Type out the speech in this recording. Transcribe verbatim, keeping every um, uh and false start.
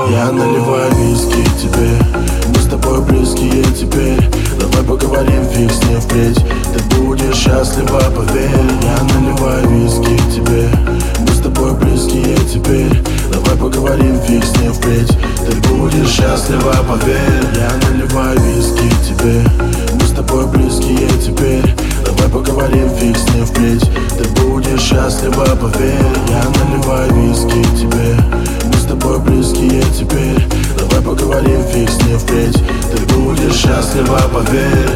Я наливаю виски тебе, мы с тобой близкие теперь. Давай поговорим, фиг с ним впредь. Ты будешь счастлива, поверь. Я наливаю виски тебе, мы с тобой близкие теперь. Давай поговорим, фиг с ним впредь. Ты будешь счастлива, поверь. Я наливаю виски тебе, мы с тобой близкие теперь. Давай поговорим, фиг с ним впредь. Ты будешь счастлива, поверь. Я наливаю виски тебе, мы с тобой близкие теперь. Давай поговорим, фиг с ним впредь. Ты будешь счастлива, поверь.